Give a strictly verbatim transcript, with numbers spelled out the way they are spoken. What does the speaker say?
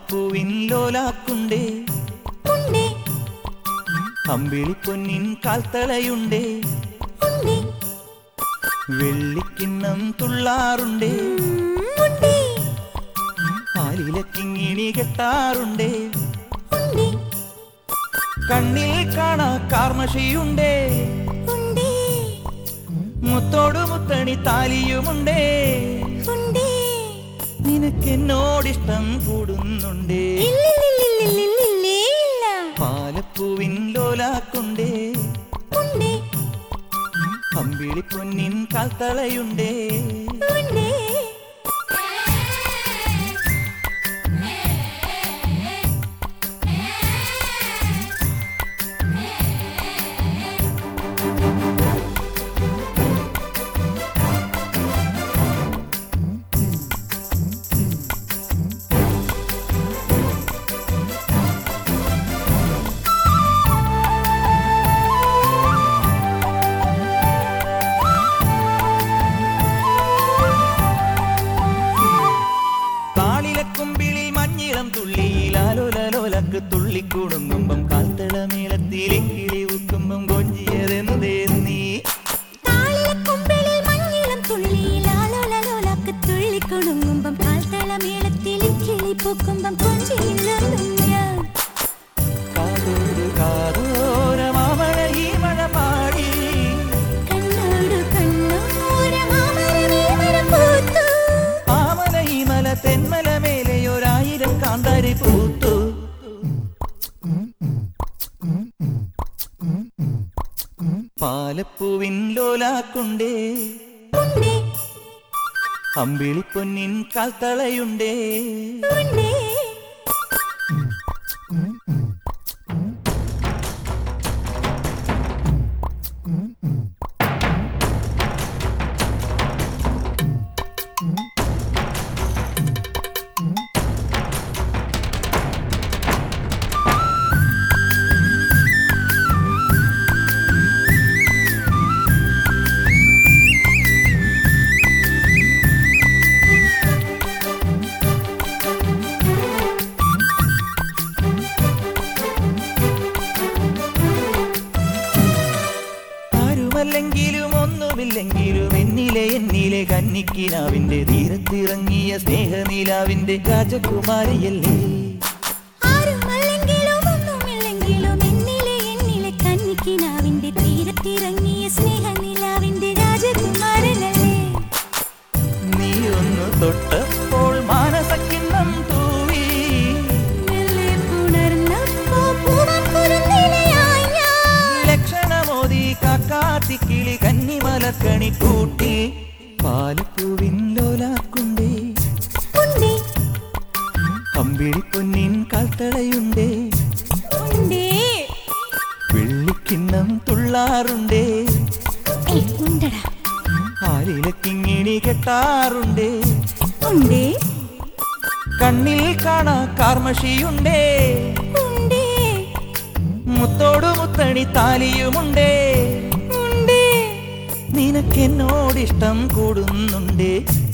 പാലപ്പൂവിൻ ലോലാക്കുണ്ടേ ഉണ്ടേ അമ്പിളിപ്പൊന്നിൻ കാൽത്തളയുണ്ടേ ഉണ്ടേ വെള്ളിക്കിണ്ണം തുള്ളാറുണ്ടേ ഉണ്ടേ ആലിലക്കിങ്ങിണി കെട്ടാറുണ്ടേ ഉണ്ടേ കണ്ണിൽ കാണാ കാർമഷിയുണ്ടേ ഉണ്ടേ മുത്തോടു മുത്തണി താലിയുമുണ്ടേ ഉണ്ടേ നിനക്കെന്നോടിഷ്ടം കൂടുന്നുണ്ടേ ഇല്ലില്ലില്ലില്ലില്ലില്ലേ ഇല്ല പാലപ്പൂവിൻ ലോലാക്കുണ്ടേ ഉണ്ടേ അമ്പിളിപ്പൊന്നിൻ കാൽത്തളയുണ്ടേ ഉണ്ടേ താളിലക്കുമ്പിളിൽ മഞ്ഞിളം തുള്ളിയിലാലോലോലക്ക് തുള്ളിക്കൂടുമ്പം കാൽത്തളമേളത്തിലെ കിളി ഉക്കുമ്പം കൊഞ്ചിയതെന്തേ നീ താളിലക്കുമ്പിളിൽ മഞ്ഞിളം തുള്ളിയിലാലോലലോലക്ക് തുള്ളിക്കൊടുങ്ങുമ്പം കാൽത്തളമേളത്തിൽ കിളി പൂക്കുമ്പം കൊഞ്ചിയില്ലെന്നും ഞാൻ കാതോട് കാതോരമാമഴ ഈ മഴ പാടി കണ്ണോട് കണ്ണോരമാമരമേ മരം പൂത്തു ആമല ഈ മല തെന്മല മേലെയൊരായിരം കാന്താരി പൂത്തു പാലപ്പൂവിൻ ലോലാക്കുണ്ടേ ഉണ്ടേ അമ്പിളിപ്പൊന്നിൻ കാൽത്തളയുണ്ടേ ഉണ്ടേ ആരുമല്ലെങ്കിലും ഒന്നുമില്ലെങ്കിലും എന്നിലെ എന്നിലെ കന്നിക്കിനാവിന്റെ തീരത്തിറങ്ങിയ സ്നേഹനിലാവിന്റെ രാജകുമാരിയല്ലേ ആരുമല്ലെങ്കിലും ഒന്നുമില്ലെങ്കിലും എന്നിലെ എന്നിലെ കന്നിക്കിനാവിന്റെ തീരത്തിറങ്ങിയ സ്നേഹനിലാവിന്റെ രാജകുമാരനല്ലേ നീ ഒന്ന് തൊട്ടപ്പോൾ മാനസക്കിണ്ണം തൂവി മെല്ലെ പുണർന്നപ്പോ പൂവക്കുരുന്നിലയായി ഞാൻ ലക്ഷണമോദി കാക്കാത്തിക്കിളി കന്നിമലക്കണി കൂട്ടി പാലപ്പൂവിൻ ലോലാക്കുണ്ടേ ഉണ്ടേ അമ്പിളിപ്പൊന്നിൻ കാൽത്തളയുണ്ടേ ഉണ്ടേ വെള്ളിക്കിണ്ണം തുള്ളാറുണ്ടേ ഏയ് ഉണ്ടടാ ആലിലക്കിങ്ങിണി കെട്ടാറുണ്ടേ ഉണ്ടേ കണ്ണിൽ കാണാ കാർമഷിയുണ്ടേ ഉണ്ടേ മുത്തോടു മുത്തണി താലിയുമുണ്ടേ ഉണ്ടേ നിനക്കെന്നോടിഷ്ടം കൂടുന്നുണ്ടേ